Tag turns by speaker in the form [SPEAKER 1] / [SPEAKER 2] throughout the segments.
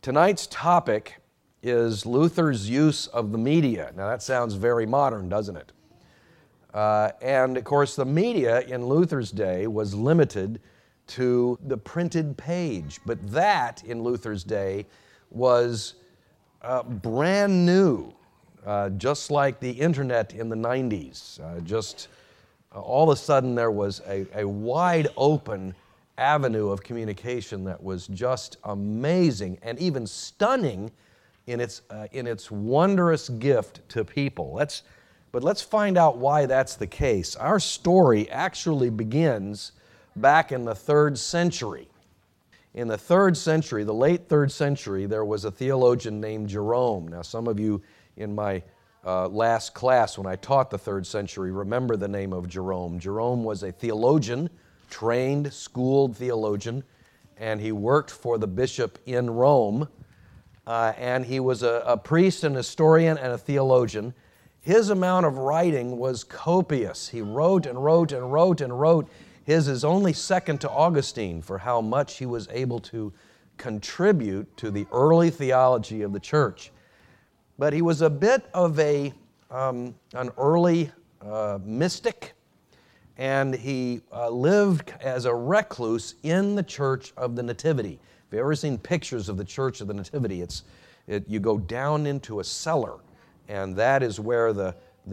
[SPEAKER 1] Tonight's topic is Luther's use of the media. Now that sounds very modern, doesn't it? And of course the media in Luther's day was limited to the printed page, but that in Luther's day was brand new, just like the internet in the 90s. All of a sudden there was a wide open avenue of communication that was just amazing and even stunning in its wondrous gift to people. But let's find out why that's the case. Our story actually begins back in the 3rd century. In the 3rd century, the late 3rd century, there was a theologian named Jerome. Now, some of you in my last class when I taught the 3rd century remember the name of Jerome. Jerome was a theologian, trained, schooled theologian, and he worked for the bishop in Rome, and he was a priest, an historian, and a theologian. His amount of writing was copious. He wrote and wrote and wrote and wrote. His is only second to Augustine for how much he was able to contribute to the early theology of the church. But he was a bit of an early mystic, and he lived as a recluse in the Church of the Nativity. If you've ever seen pictures of the Church of the Nativity, you go down into a cellar, and that is where the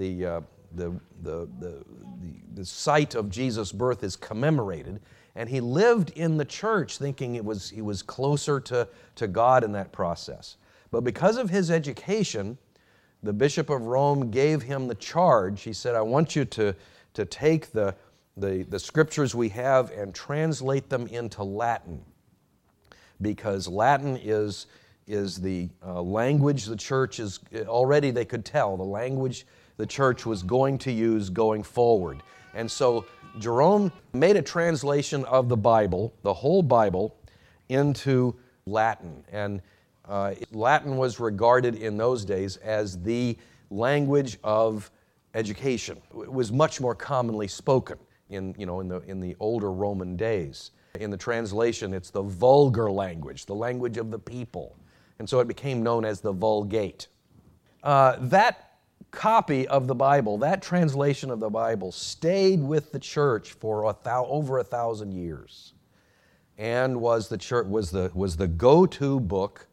[SPEAKER 1] site of Jesus' birth is commemorated. And he lived in the church thinking he was closer to God in that process. But because of his education, the Bishop of Rome gave him the charge. He said, I want you to take the scriptures we have and translate them into Latin, because Latin is the language the church is, already they could tell, the language the church was going to use going forward. And so Jerome made a translation of the Bible, the whole Bible, into Latin. And Latin was regarded in those days as the language of education. It was much more commonly spoken in the older Roman days. In the translation, it's the vulgar language, the language of the people. And so it became known as the Vulgate. That copy of the Bible, that translation of the Bible, stayed with the church for over 1,000 years, and was the go-to book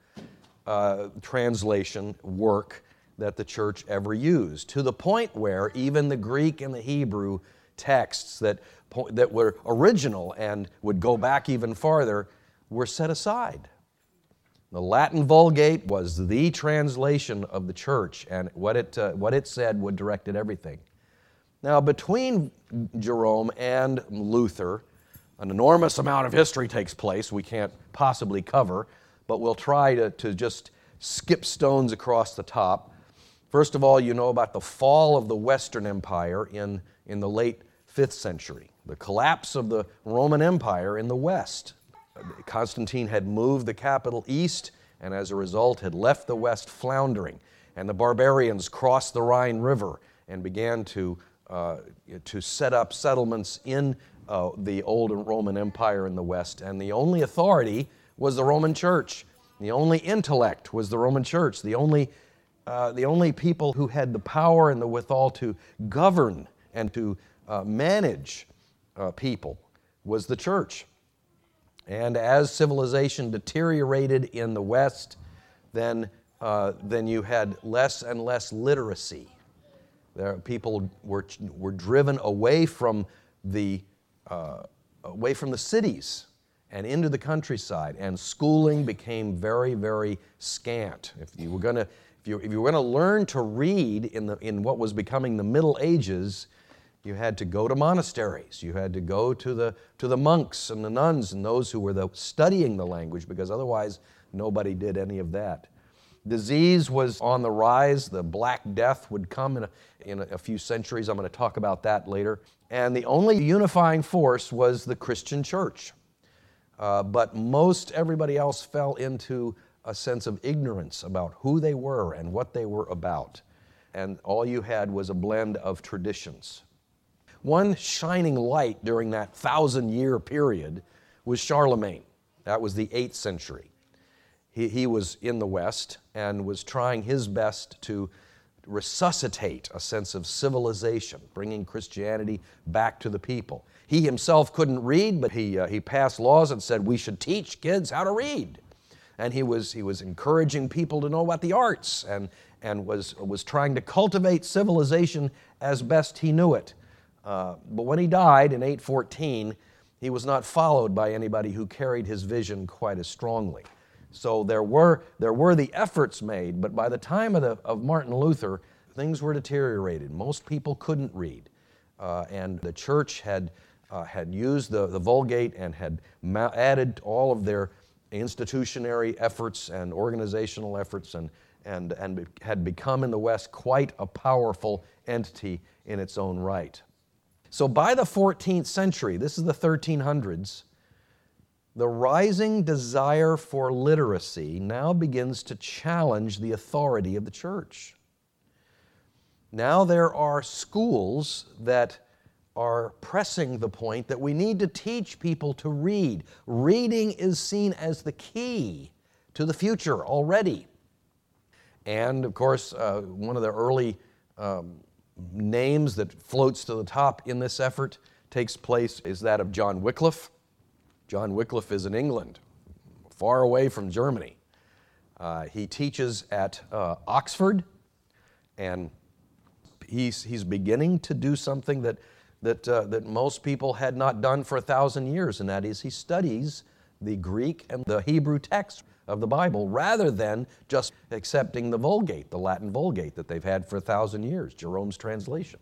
[SPEAKER 1] translation work that the church ever used, to the point where even the Greek and the Hebrew texts that were original and would go back even farther were set aside. The Latin Vulgate was the translation of the church, and what it said would directed everything. Now, between Jerome and Luther, an enormous amount of history takes place we can't possibly cover, but we'll try to just skip stones across the top. First of all, you know about the fall of the Western Empire in the late 5th century, the collapse of the Roman Empire in the West. Constantine had moved the capital east, and as a result had left the West floundering, and the barbarians crossed the Rhine River and began to set up settlements in the old Roman Empire in the West, and the only authority was the Roman Church. The only intellect was the Roman Church. The only people who had the power and the withal to govern and to manage people was the church. And as civilization deteriorated in the West, then you had less and less literacy. People were driven away from the cities and into the countryside, and schooling became very, very scant. If you were going to learn to read in what was becoming the Middle Ages, you had to go to monasteries. You had to go to the monks and the nuns and those who were studying the language, because otherwise nobody did any of that. Disease was on the rise. The Black Death would come in a few centuries. I'm going to talk about that later. And the only unifying force was the Christian church. But most everybody else fell into a sense of ignorance about who they were and what they were about. And all you had was a blend of traditions. One shining light during that 1,000-year period was Charlemagne. That was the 8th century. he was in the West and was trying his best to resuscitate a sense of civilization, bringing Christianity back to the people. He himself couldn't read, but he passed laws and said we should teach kids how to read. And he was encouraging people to know about the arts and was trying to cultivate civilization as best he knew it. But when he died in 814, he was not followed by anybody who carried his vision quite as strongly. So there were the efforts made, but by the time of Martin Luther, things were deteriorated. Most people couldn't read, and the church had used the Vulgate and had added all of their institutionary efforts and organizational efforts, and had become in the West quite a powerful entity in its own right. So by the 14th century, this is the 1300s, the rising desire for literacy now begins to challenge the authority of the church. Now there are schools that are pressing the point that we need to teach people to read. Reading is seen as the key to the future already. And of course, one of the early names that floats to the top in this effort takes place is that of John Wycliffe. John Wycliffe is in England, far away from Germany. He teaches at Oxford, and he's beginning to do something that most people had not done for 1,000 years, and that is he studies the Greek and the Hebrew text of the Bible rather than just accepting the Vulgate, the Latin Vulgate that they've had for 1,000 years, Jerome's translation.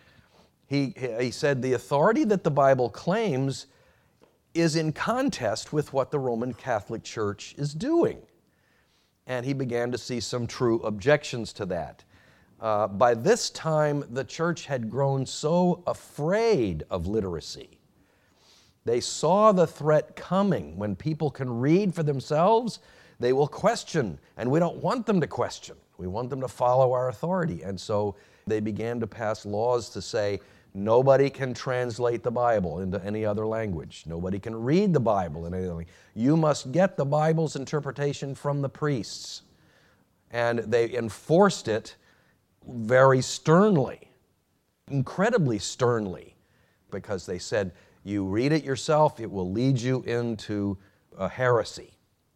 [SPEAKER 1] He said the authority that the Bible claims is in contest with what the Roman Catholic Church is doing. And he began to see some true objections to that. By this time, the church had grown so afraid of literacy. They saw the threat coming. When people can read for themselves, they will question, and we don't want them to question. We want them to follow our authority. And so they began to pass laws to say, nobody can translate the Bible into any other language. Nobody can read the Bible in any other language. You must get the Bible's interpretation from the priests. And they enforced it very sternly, incredibly sternly, because they said, you read it yourself, it will lead you into a heresy.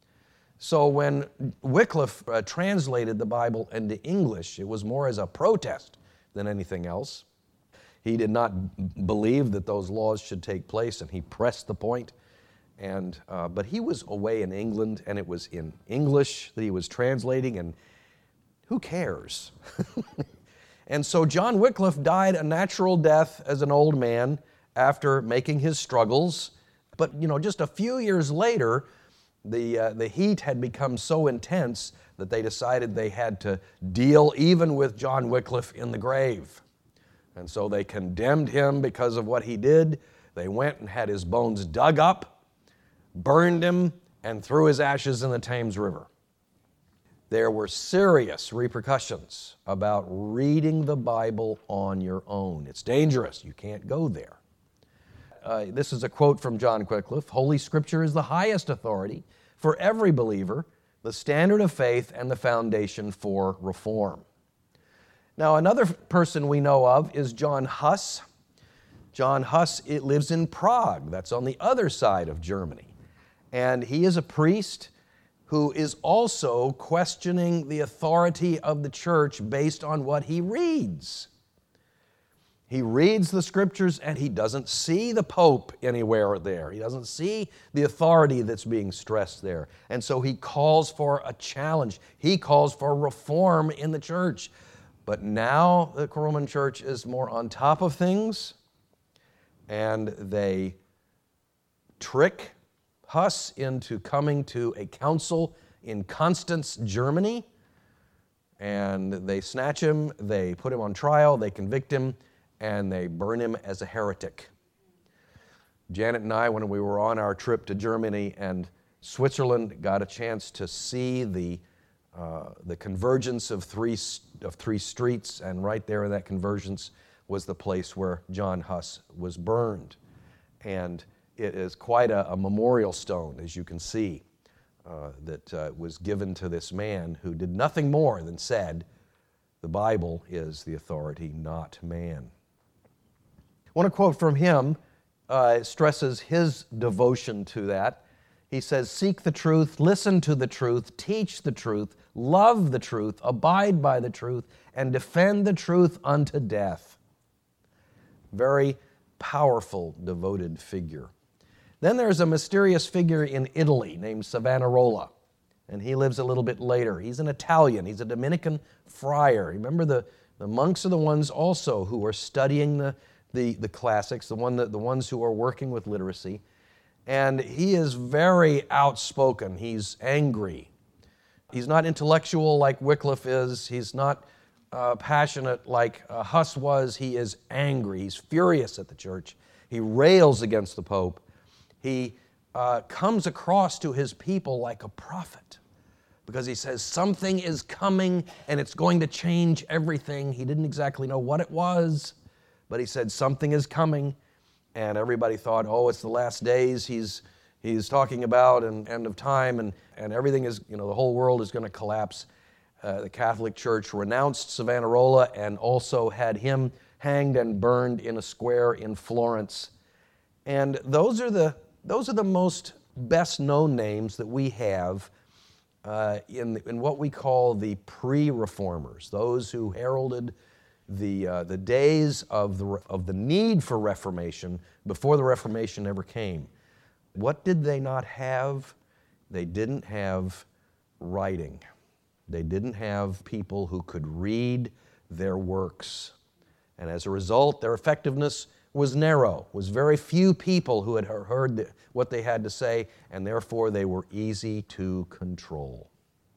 [SPEAKER 1] So when Wycliffe translated the Bible into English, it was more as a protest than anything else. He did not believe that those laws should take place, and he pressed the point. But he was away in England, and it was in English that he was translating, and who cares? And so John Wycliffe died a natural death as an old man after making his struggles. But just a few years later, the heat had become so intense that they decided they had to deal even with John Wycliffe in the grave. And so they condemned him because of what he did. They went and had his bones dug up, burned him, and threw his ashes in the Thames River. There were serious repercussions about reading the Bible on your own. It's dangerous. You can't go there. This is a quote from John Wycliffe. Holy Scripture is the highest authority for every believer, the standard of faith, and the foundation for reform. Now, another person we know of is John Huss. John Huss lives in Prague. That's on the other side of Germany. And he is a priest who is also questioning the authority of the church based on what he reads. He reads the Scriptures and he doesn't see the Pope anywhere there. He doesn't see the authority that's being stressed there. And so he calls for a challenge. He calls for reform in the church. But now the Roman Church is more on top of things, and they trick Huss into coming to a council in Constance, Germany, and they snatch him, they put him on trial, they convict him, and they burn him as a heretic. Janet and I, when we were on our trip to Germany and Switzerland, got a chance to see the convergence of three streets, and right there in that convergence was the place where John Huss was burned. And it is quite a memorial stone, as you can see. that was given to this man who did nothing more than said, the Bible is the authority, not man. I want to quote from him. It stresses his devotion to that. He says, "Seek the truth, listen to the truth, teach the truth, love the truth, abide by the truth, and defend the truth unto death." Very powerful, devoted figure. Then there's a mysterious figure in Italy named Savonarola, and he lives a little bit later. He's an Italian. He's a Dominican friar. Remember, the monks are the ones also who are studying the classics, the ones who are working with literacy. And he is very outspoken. He's angry. He's not intellectual like Wycliffe is. He's not passionate like Huss was. He is angry. He's furious at the church. He rails against the Pope. He comes across to his people like a prophet because he says something is coming and it's going to change everything. He didn't exactly know what it was, but he said something is coming. And everybody thought, oh, it's the last days he's talking about and end of time and everything is, the whole world is going to collapse. The Catholic Church renounced Savonarola and also had him hanged and burned in a square in Florence. And those are the most best known names that we have in what we call the pre-reformers, those who heralded the days of the need for Reformation before the Reformation ever came. What did they not have? They didn't have writing. They didn't have people who could read their works. And as a result, their effectiveness was narrow, was very few people who had heard what they had to say, and therefore they were easy to control.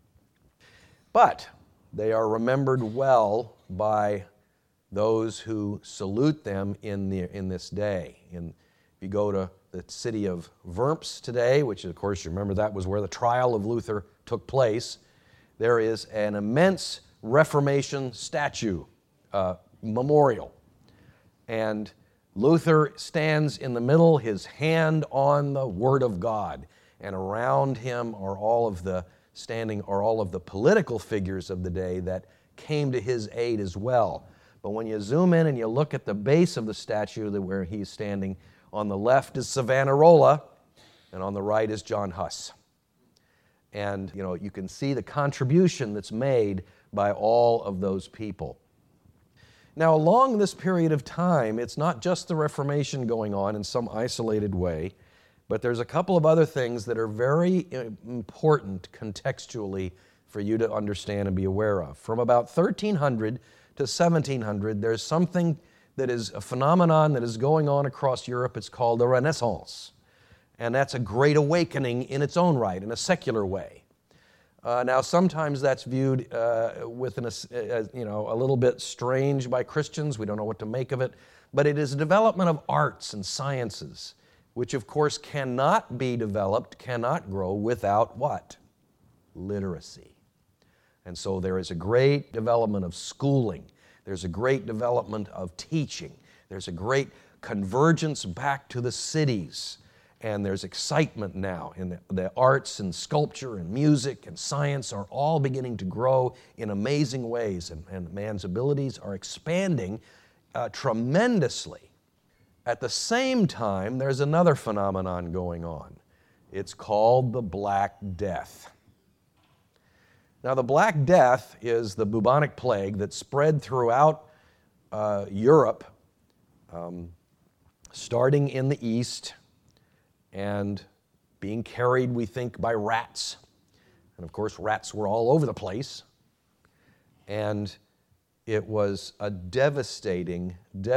[SPEAKER 1] But they are remembered well by those who salute them in this day. If you go to the city of Worms today, which of course you remember that was where the trial of Luther took place, there is an immense Reformation statue, memorial. And Luther stands in the middle, his hand on the Word of God, and around him are all of the political figures of the day that came to his aid as well. But when you zoom in and you look at the base of the statue where he's standing, on the left is Savonarola, and on the right is John Huss. And you can see the contribution that's made by all of those people. Now, along this period of time, it's not just the Reformation going on in some isolated way, but there's a couple of other things that are very important contextually for you to understand and be aware of. From about 1300 to 1700, there's something that is a phenomenon that is going on across Europe. It's called the Renaissance. And that's a great awakening in its own right, in a secular way. Now, sometimes that's viewed with a little bit strange by Christians. We don't know what to make of it. But it is a development of arts and sciences, which of course cannot be developed, cannot grow without what? Literacy. And so there is a great development of schooling. There's a great development of teaching. There's a great convergence back to the cities. And there's excitement now in the arts and sculpture and music and science are all beginning to grow in amazing ways. And man's abilities are expanding tremendously. At the same time, there's another phenomenon going on. It's called the Black Death. Now, the Black Death is the bubonic plague that spread throughout Europe, starting in the East and being carried, we think, by rats. And of course, rats were all over the place. And it was a devastating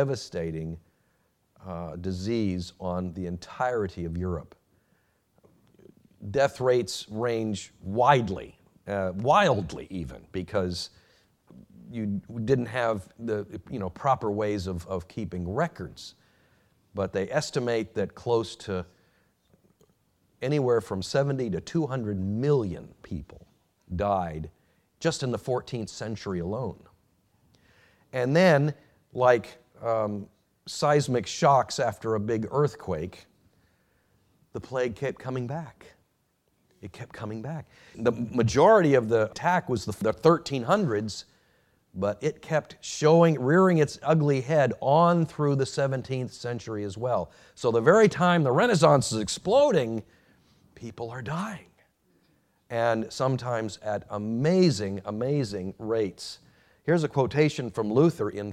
[SPEAKER 1] disease on the entirety of Europe. Death rates range wildly even, because you didn't have the proper ways of keeping records. But they estimate that close to anywhere from 70 to 200 million people died just in the 14th century alone. And then, like seismic shocks after a big earthquake, the plague kept coming back. It kept coming back. The majority of the attack was the 1300s, but it kept rearing its ugly head on through the 17th century as well. So the very time the Renaissance is exploding, people are dying. And sometimes at amazing, amazing rates. Here's a quotation from Luther in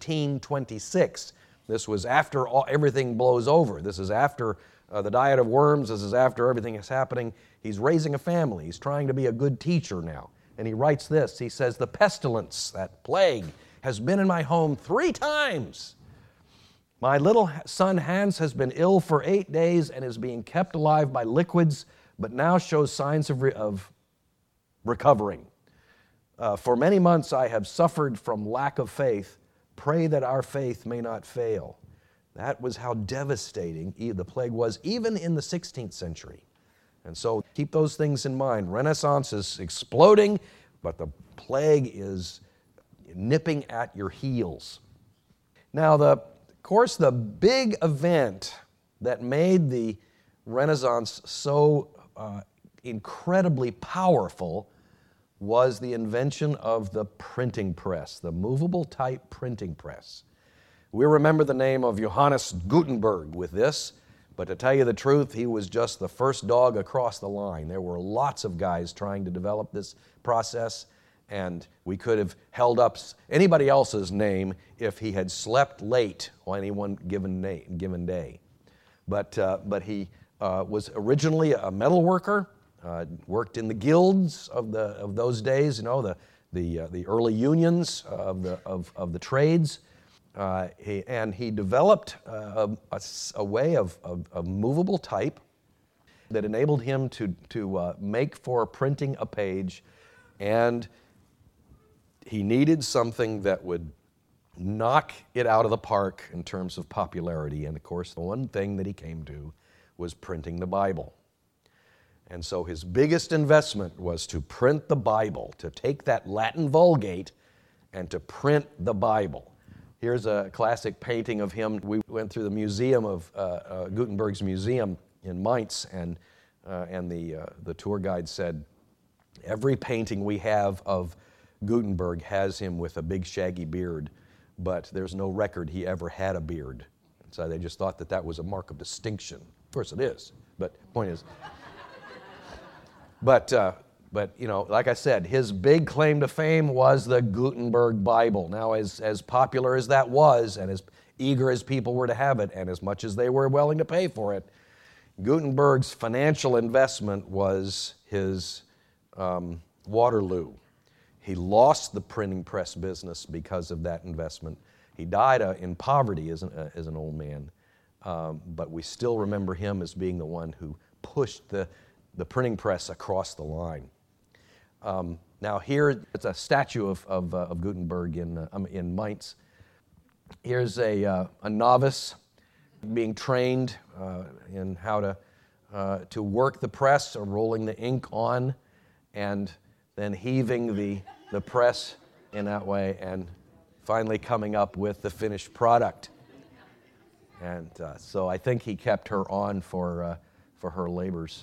[SPEAKER 1] 1526. This was after everything blows over. This is after the Diet of Worms. This is after everything is happening. He's raising a family. He's trying to be a good teacher now. And he writes this. He says, "The pestilence, that plague, has been in my home 3 times. My little son Hans has been ill for 8 days and is being kept alive by liquids, but now shows signs of recovering. For many months I have suffered from lack of faith. Pray that our faith may not fail." That was how devastating the plague was, even in the 16th century. And so keep those things in mind. Renaissance is exploding, but the plague is nipping at your heels. Now, of course, the big event that made the Renaissance so incredibly powerful was the invention of the printing press, the movable type printing press. We remember the name of Johannes Gutenberg with this, but to tell you the truth, he was just the first dog across the line. There were lots of guys trying to develop this process, and we could have held up anybody else's name if he had slept late on any one given day. But he was originally a metal worker, worked in the guilds of those days, the early unions of the trades. He developed a way of movable type that enabled him to make for printing a page, and he needed something that would knock it out of the park in terms of popularity. And of course, the one thing that he came to was printing the Bible. And so his biggest investment was to print the Bible, to take that Latin Vulgate and to print the Bible. Here's a classic painting of him. We went through the museum of Gutenberg's museum in Mainz, and the tour guide said, every painting we have of Gutenberg has him with a big shaggy beard, but there's no record he ever had a beard. And so they just thought that was a mark of distinction. Of course it is, but the point is. But like I said, his big claim to fame was the Gutenberg Bible. Now, as popular as that was, and as eager as people were to have it, and as much as they were willing to pay for it, Gutenberg's financial investment was his Waterloo. He lost the printing press business because of that investment. He died in poverty as an old man, but we still remember him as being the one who pushed the printing press across the line. Now here, it's a statue of Gutenberg in Mainz. Here's a novice being trained in how to work the press, or rolling the ink on, and then heaving the press in that way, and finally coming up with the finished product. And so I think he kept her on for her labors.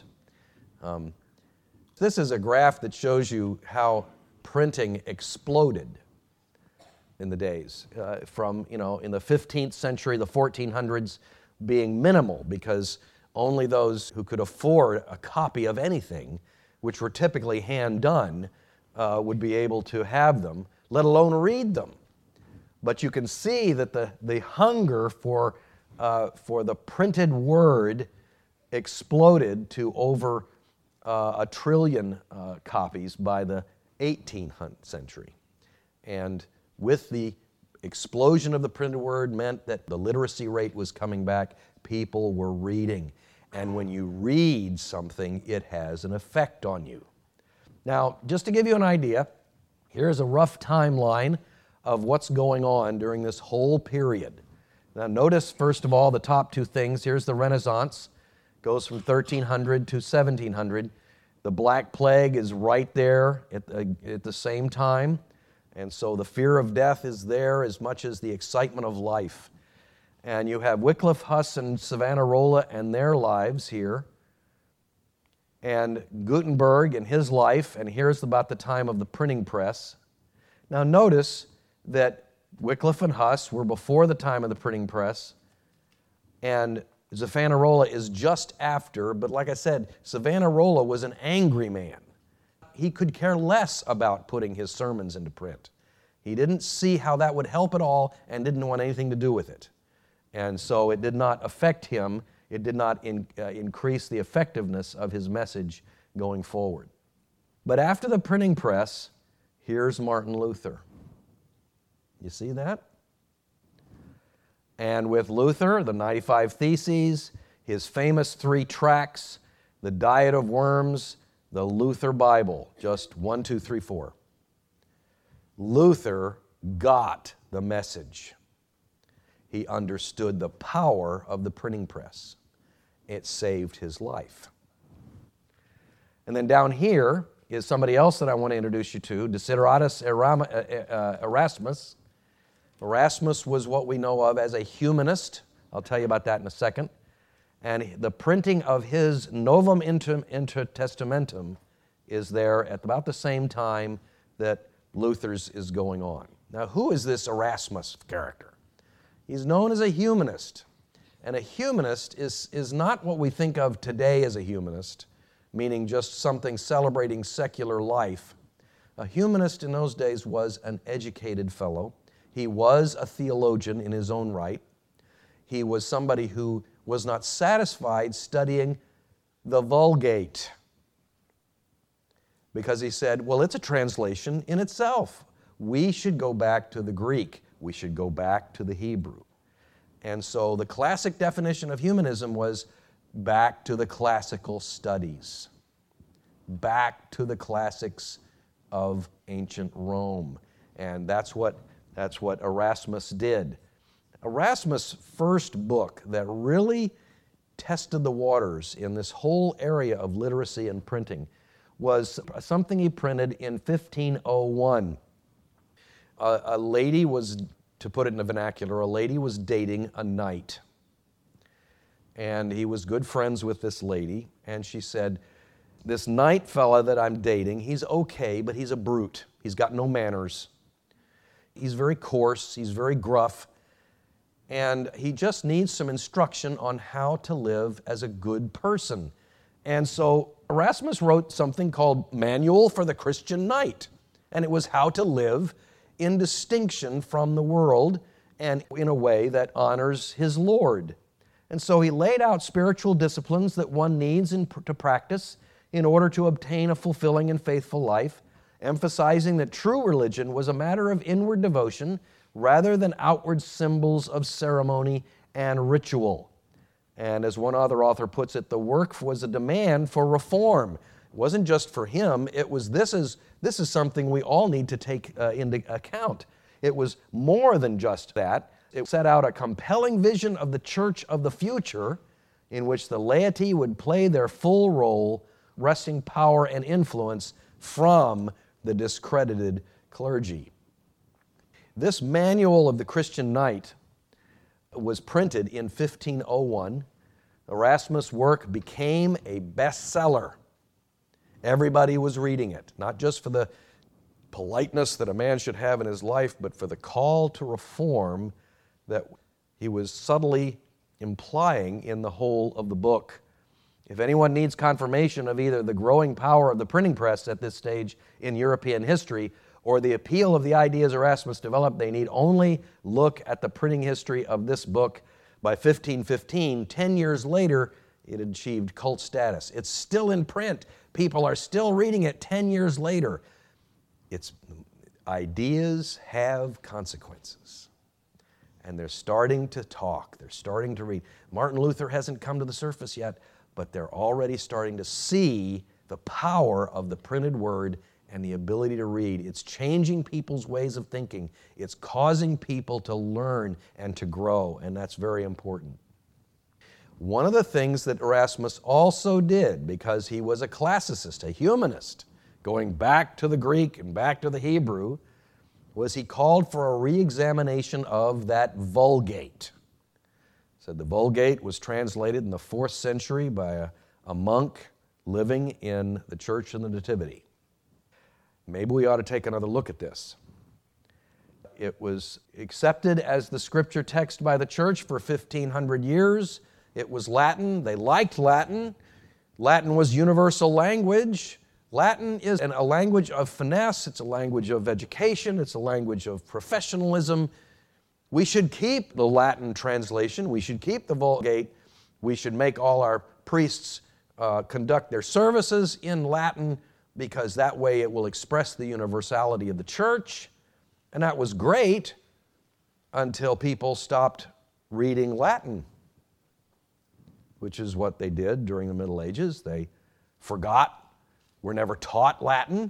[SPEAKER 1] This is a graph that shows you how printing exploded in the days, from, in the 15th century, the 1400s, being minimal, because only those who could afford a copy of anything, which were typically hand-done, would be able to have them, let alone read them. But you can see that the hunger for the printed word exploded to over 1 trillion copies by the 18th century. And with the explosion of the printed word meant that the literacy rate was coming back. People were reading. And when you read something, it has an effect on you. Now, just to give you an idea, here's a rough timeline of what's going on during this whole period. Now, notice, first of all, the top two things. Here's the Renaissance. Goes from 1300 to 1700. The Black Plague is right there at the same time. And so the fear of death is there as much as the excitement of life. And you have Wycliffe, Huss, and Savonarola and their lives here. and Gutenberg and his life, and here's about the time of the printing press. Now notice that Wycliffe and Huss were before the time of the printing press, and Savonarola is just after, but like I said, Savonarola was an angry man. He could care less about putting his sermons into print. He didn't see how that would help at all and didn't want anything to do with it. And so it did not affect him. It did not increase the effectiveness of his message going forward. But after the printing press, here's Martin Luther. You see that? And with Luther, the 95 Theses, his famous 3 tracts, the Diet of Worms, the Luther Bible, just 1, 2, 3, 4. Luther got the message. He understood the power of the printing press. It saved his life. And then down here is somebody else that I want to introduce you to, Desideratus Erasmus. Erasmus was what we know of as a humanist. I'll tell you about that in a second. And the printing of his Novum Inter Testamentum is there at about the same time that Luther's is going on. Now, who is this Erasmus character? He's known as a humanist. And a humanist is not what we think of today as a humanist, meaning just something celebrating secular life. A humanist in those days was an educated fellow. He was a theologian in his own right. He was somebody who was not satisfied studying the Vulgate because he said, well, it's a translation in itself. We should go back to the Greek. We should go back to the Hebrew. And so the classic definition of humanism was back to the classical studies, back to the classics of ancient Rome. And that's what Erasmus did. Erasmus' first book that really tested the waters in this whole area of literacy and printing was something he printed in 1501. A lady was, to put it in the vernacular, a lady was dating a knight. And he was good friends with this lady, and she said, this knight fella that I'm dating, he's okay, but he's a brute. He's got no manners. He's very coarse, he's very gruff, and he just needs some instruction on how to live as a good person. And so Erasmus wrote something called Manual for the Christian Knight, and it was how to live in distinction from the world and in a way that honors his Lord. And so he laid out spiritual disciplines that one needs to practice in order to obtain a fulfilling and faithful life, emphasizing that true religion was a matter of inward devotion rather than outward symbols of ceremony and ritual. And as one other author puts it, the work was a demand for reform. It wasn't just for him, it was this is something we all need to take into account. It was more than just that. It set out a compelling vision of the church of the future in which the laity would play their full role, wresting power and influence from the discredited clergy. This Manual of the Christian Knight was printed in 1501. Erasmus' work became a bestseller. Everybody was reading it, not just for the politeness that a man should have in his life, but for the call to reform that he was subtly implying in the whole of the book. If anyone needs confirmation of either the growing power of the printing press at this stage in European history or the appeal of the ideas Erasmus developed, they need only look at the printing history of this book. By 1515, 10 years later, it achieved cult status. It's still in print. People are still reading it 10 years later. Its ideas have consequences. And they're starting to talk. They're starting to read. Martin Luther hasn't come to the surface yet, but they're already starting to see the power of the printed word and the ability to read. It's changing people's ways of thinking. It's causing people to learn and to grow, and that's very important. One of the things that Erasmus also did, because he was a classicist, a humanist, going back to the Greek and back to the Hebrew, was he called for a re-examination of that Vulgate. He said the Vulgate was translated in the 4th century by a monk, living in the Church of the Nativity. Maybe we ought to take another look at this. It was accepted as the scripture text by the church for 1,500 years. It was Latin. They liked Latin. Latin was universal language. Latin is a language of finesse. It's a language of education. It's a language of professionalism. We should keep the Latin translation. We should keep the Vulgate. We should make all our priests conduct their services in Latin, because that way it will express the universality of the church. And that was great until people stopped reading Latin, which is what they did during the Middle Ages. They forgot, were never taught Latin.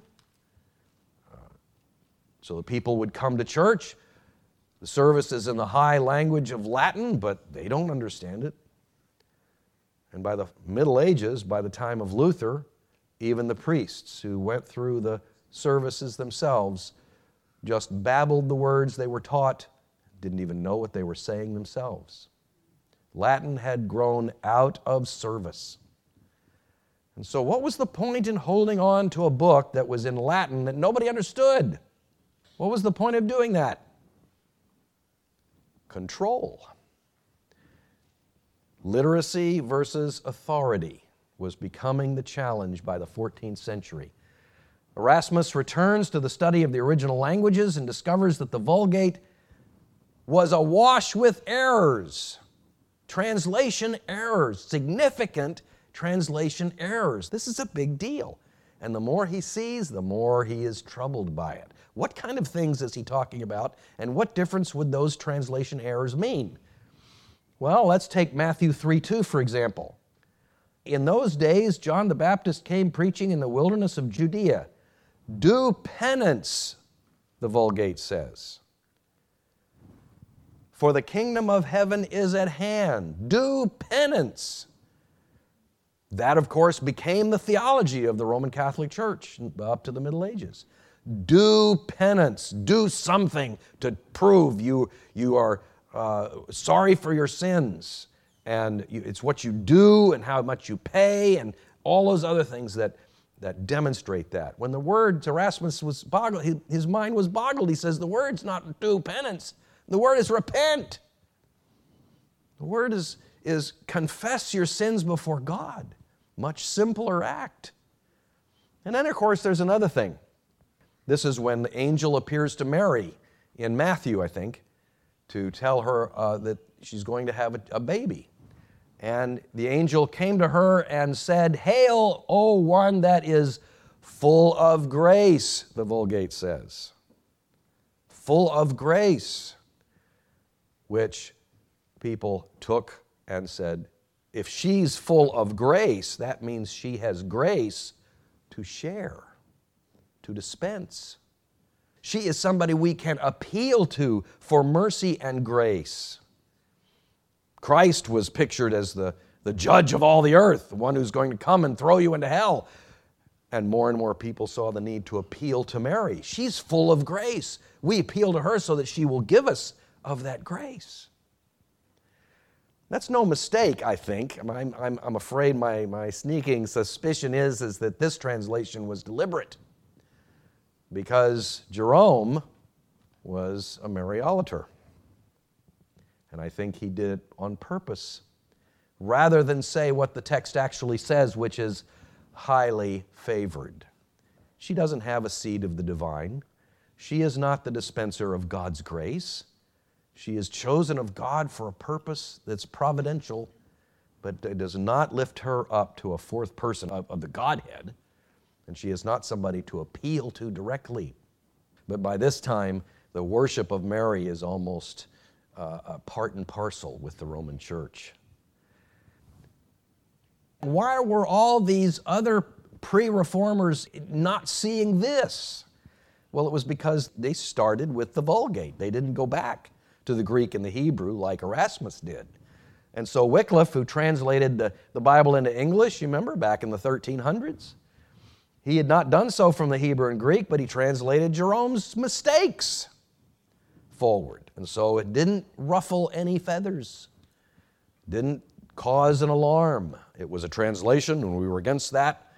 [SPEAKER 1] So the people would come to church. The service is in the high language of Latin, but they don't understand it. And by the Middle Ages, by the time of Luther, even the priests who went through the services themselves just babbled the words they were taught, didn't even know what they were saying themselves. Latin had grown out of service. And so what was the point in holding on to a book that was in Latin that nobody understood? What was the point of doing that? Control. Literacy versus authority was becoming the challenge by the 14th century. Erasmus returns to the study of the original languages and discovers that the Vulgate was awash with errors, translation errors, significant translation errors. This is a big deal. And the more he sees, the more he is troubled by it. What kind of things is he talking about, and what difference would those translation errors mean? Well, let's take Matthew 3:2, for example. In those days, John the Baptist came preaching in the wilderness of Judea. Do penance, the Vulgate says, for the kingdom of heaven is at hand. Do penance. That, of course, became the theology of the Roman Catholic Church up to the Middle Ages. Do penance. Do something to prove you are sorry for your sins. And it's what you do and how much you pay and all those other things that demonstrate that. When the word, Erasmus was boggled, his mind was boggled. He says the word's not do penance. The word is repent. The word is confess your sins before God. Much simpler act. And then, of course, there's another thing. This is when the angel appears to Mary in Matthew, I think, to tell her that she's going to have a baby. And the angel came to her and said, "Hail, O one that is full of grace," the Vulgate says. Full of grace, which people took and said, if she's full of grace, that means she has grace to share, to dispense. She is somebody we can appeal to for mercy and grace. Christ was pictured as the judge of all the earth, the one who's going to come and throw you into hell. And more people saw the need to appeal to Mary. She's full of grace. We appeal to her so that she will give us of that grace. That's no mistake, I think. I'm afraid my sneaking suspicion is that this translation was deliberate, because Jerome was a Mariolater. And I think he did it on purpose, rather than say what the text actually says, which is highly favored. She doesn't have a seed of the divine. She is not the dispenser of God's grace. She is chosen of God for a purpose that's providential, but it does not lift her up to a fourth person of the Godhead, and she is not somebody to appeal to directly. But by this time, the worship of Mary is almost a part and parcel with the Roman Church. Why were all these other pre-reformers not seeing this? Well, it was because they started with the Vulgate. They didn't go back to the Greek and the Hebrew like Erasmus did. And so Wycliffe, who translated the Bible into English, you remember, back in the 1300s, he had not done so from the Hebrew and Greek, but he translated Jerome's mistakes forward. And so it didn't ruffle any feathers, didn't cause an alarm. It was a translation, and we were against that.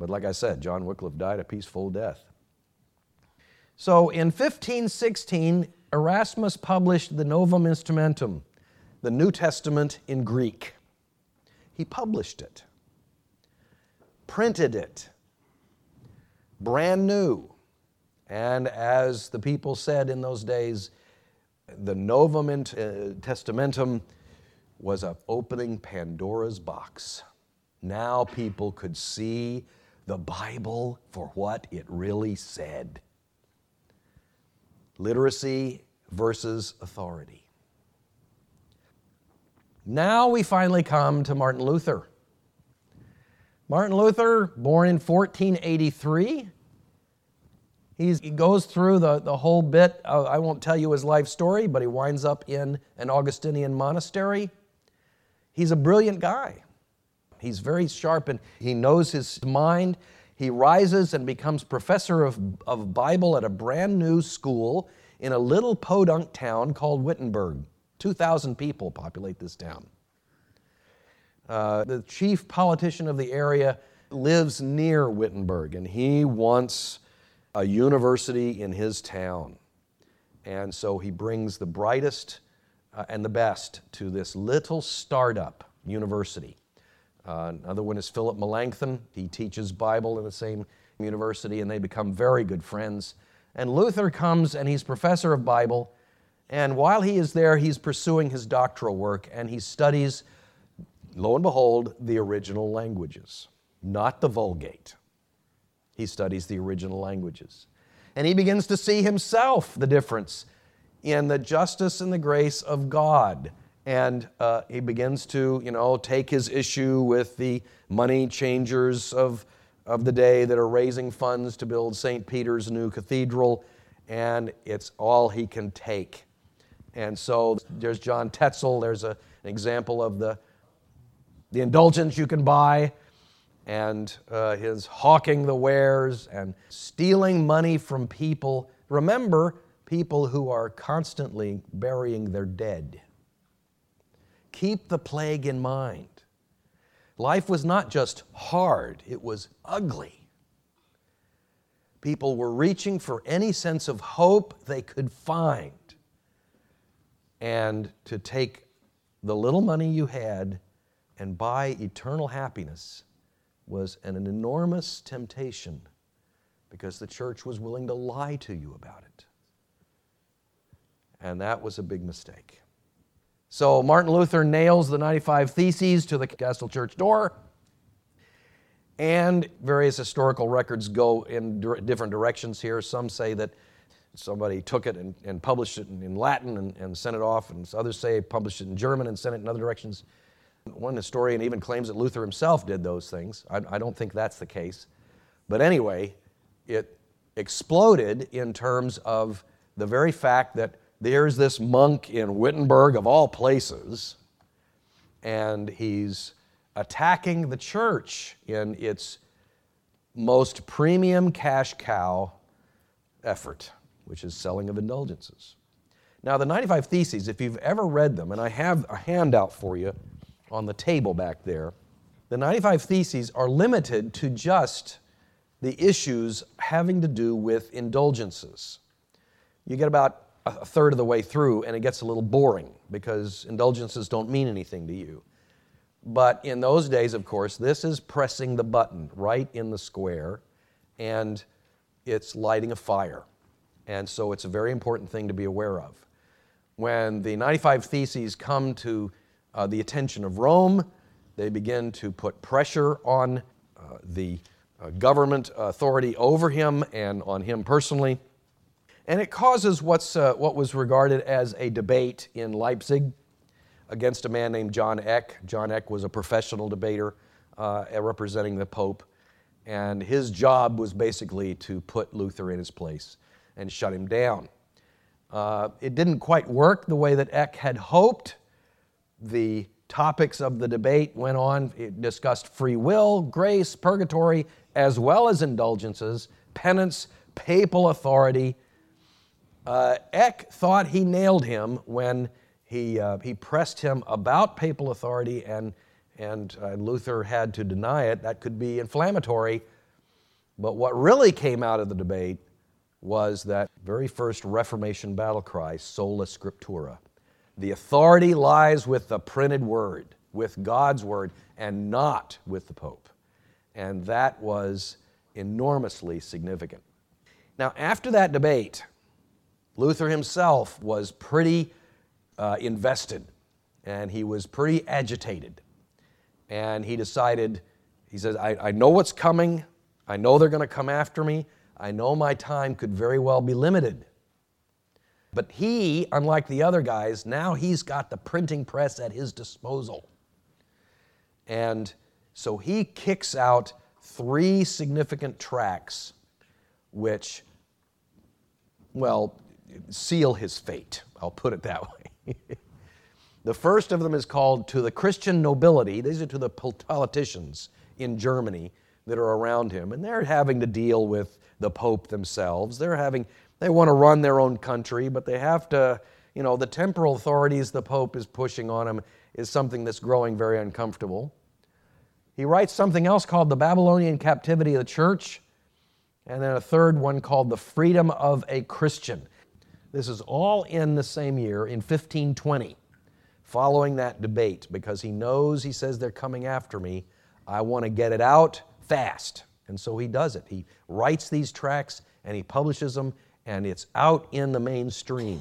[SPEAKER 1] But like I said, John Wycliffe died a peaceful death. So in 1516, Erasmus published the Novum Instrumentum, the New Testament in Greek. He published it, printed it, brand new. And as the people said in those days, the Novum Testamentum was opening Pandora's box. Now people could see the Bible for what it really said. Literacy versus authority. Now we finally come to Martin Luther. Martin Luther, born in 1483. He goes through the whole bit. I won't tell you his life story, but he winds up in an Augustinian monastery. He's a brilliant guy. He's very sharp and he knows his mind. He rises and becomes professor of Bible at a brand new school in a little podunk town called Wittenberg. 2,000 people populate this town. The chief politician of the area lives near Wittenberg, and he wants a university in his town. And so he brings the brightest and the best to this little startup university. Another one is Philip Melanchthon. He teaches Bible in the same university, and they become very good friends. And Luther comes, and he's professor of Bible, and while he is there, he's pursuing his doctoral work, and he studies, lo and behold, the original languages, not the Vulgate. He studies the original languages. And he begins to see himself the difference in the justice and the grace of God. And he begins to, take his issue with the money changers of the day that are raising funds to build St. Peter's new cathedral, and it's all he can take. And so there's John Tetzel. There's an example of the indulgence you can buy, and his hawking the wares and stealing money from people. Remember, people who are constantly burying their dead. Keep the plague in mind. Life was not just hard, it was ugly. People were reaching for any sense of hope they could find. And to take the little money you had and buy eternal happiness was an enormous temptation, because the church was willing to lie to you about it. And that was a big mistake. So Martin Luther nails the 95 Theses to the Castle Church door, and various historical records go in different directions here. Some say that somebody took it and published it in Latin and sent it off, and others say published it in German and sent it in other directions. One historian even claims that Luther himself did those things. I don't think that's the case. But anyway, it exploded in terms of the very fact that there's this monk in Wittenberg, of all places, and he's attacking the church in its most premium cash cow effort, which is selling of indulgences. Now, the 95 Theses, if you've ever read them, and I have a handout for you on the table back there, the 95 Theses are limited to just the issues having to do with indulgences. You get about a third of the way through, and it gets a little boring because indulgences don't mean anything to you. But in those days, of course, this is pressing the button right in the square, and it's lighting a fire. And so it's a very important thing to be aware of. When the 95 Theses come to the attention of Rome, they begin to put pressure on the government authority over him and on him personally. And it causes what was regarded as a debate in Leipzig against a man named John Eck. John Eck was a professional debater representing the Pope, and his job was basically to put Luther in his place and shut him down. It didn't quite work the way that Eck had hoped. The topics of the debate went on. It discussed free will, grace, purgatory, as well as indulgences, penance, papal authority. Eck thought he nailed him when he pressed him about papal authority, and Luther had to deny it. That could be inflammatory. But what really came out of the debate was that very first Reformation battle cry, sola scriptura. The authority lies with the printed word, with God's word, and not with the Pope. And that was enormously significant. Now, after that debate, Luther himself was pretty invested, and he was pretty agitated. And he decided, he says, I know what's coming. I know they're going to come after me. I know my time could very well be limited. But he, unlike the other guys, now he's got the printing press at his disposal. And so he kicks out 3 significant tracts which, well, seal his fate. I'll put it that way. The first of them is called To the Christian Nobility. These are to the politicians in Germany that are around him, and they're having to deal with the Pope themselves. They want to run their own country, but they have to, the temporal authorities the Pope is pushing on them is something that's growing very uncomfortable. He writes something else called The Babylonian Captivity of the Church, and then a third one called The Freedom of a Christian. This is all in the same year, in 1520, following that debate, because he says, they're coming after me. I want to get it out fast. And so he does it. He writes these tracts and he publishes them, and it's out in the mainstream.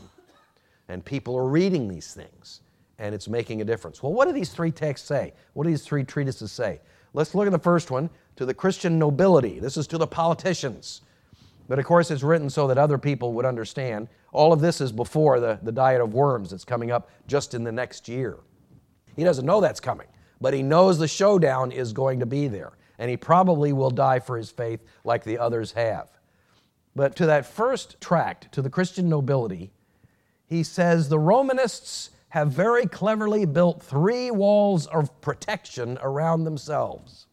[SPEAKER 1] And people are reading these things, and it's making a difference. Well, what do these 3 texts say? What do these 3 treatises say? Let's look at the first one, To the Christian Nobility. This is to the politicians. But of course, it's written so that other people would understand. All of this is before the Diet of Worms that's coming up just in the next year. He doesn't know that's coming, but he knows the showdown is going to be there, and he probably will die for his faith like the others have. But to that first tract, To the Christian Nobility, he says, the Romanists have very cleverly built 3 walls of protection around themselves.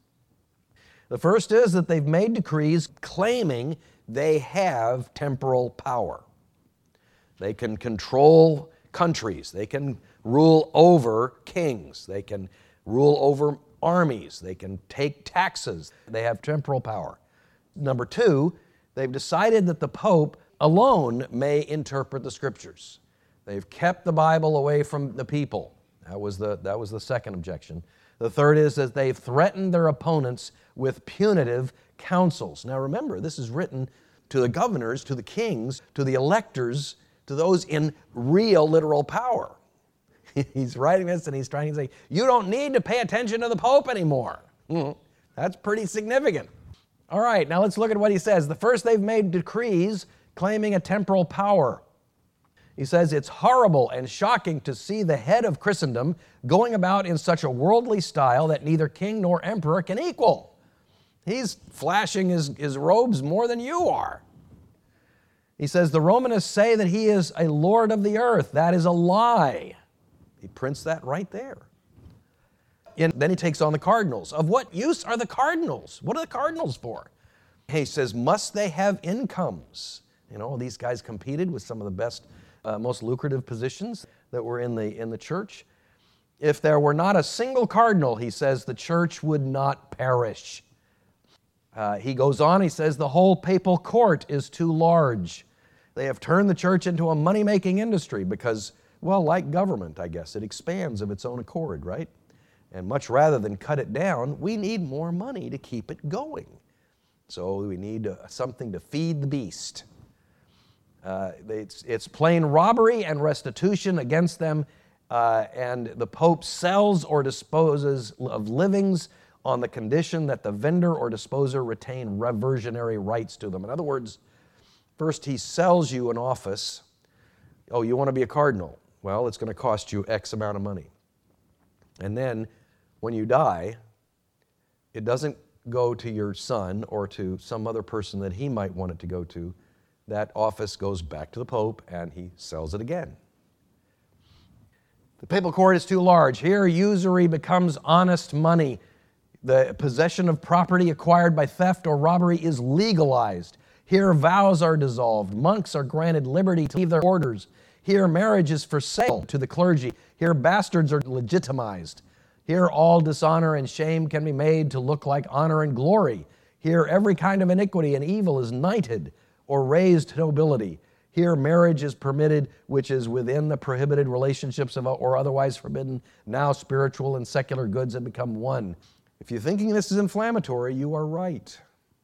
[SPEAKER 1] The first is that they've made decrees claiming they have temporal power. They can control countries. They can rule over kings. They can rule over armies. They can take taxes. They have temporal power. Number 2, they've decided that the Pope alone may interpret the Scriptures. They've kept the Bible away from the people. That was the second objection. The third is that they've threatened their opponents with punitive counsels. Now remember, this is written to the governors, to the kings, to the electors, to those in real literal power. He's writing this and he's trying to say, you don't need to pay attention to the Pope anymore. That's pretty significant. All right, now let's look at what he says. The first, they've made decrees claiming a temporal power. He says, it's horrible and shocking to see the head of Christendom going about in such a worldly style that neither king nor emperor can equal. He's flashing his robes more than you are. He says, the Romanists say that he is a lord of the earth. That is a lie. He prints that right there. And then he takes on the cardinals. Of what use are the cardinals? What are the cardinals for? He says, must they have incomes? These guys competed with some of the best, most lucrative positions that were in the church. If there were not a single cardinal, he says, the church would not perish. He goes on, he says, the whole papal court is too large. They have turned the church into a money-making industry because, well, like government, I guess, it expands of its own accord, right? And much rather than cut it down, we need more money to keep it going. So we need something to feed the beast. It's plain robbery and restitution against them, and the Pope sells or disposes of livings on the condition that the vendor or disposer retain reversionary rights to them. In other words, first he sells you an office. Oh, you want to be a cardinal? Well, it's going to cost you X amount of money. And then when you die, it doesn't go to your son or to some other person that he might want it to go to. That office goes back to the Pope and he sells it again. The papal court is too large. Here, usury becomes honest money. The possession of property acquired by theft or robbery is legalized. Here, vows are dissolved. Monks are granted liberty to leave their orders. Here, marriage is for sale to the clergy. Here, bastards are legitimized. Here, all dishonor and shame can be made to look like honor and glory. Here, every kind of iniquity and evil is knighted or raised to nobility. Here, marriage is permitted, which is within the prohibited relationships of, or otherwise forbidden. Now, spiritual and secular goods have become one. If you're thinking this is inflammatory, you are right.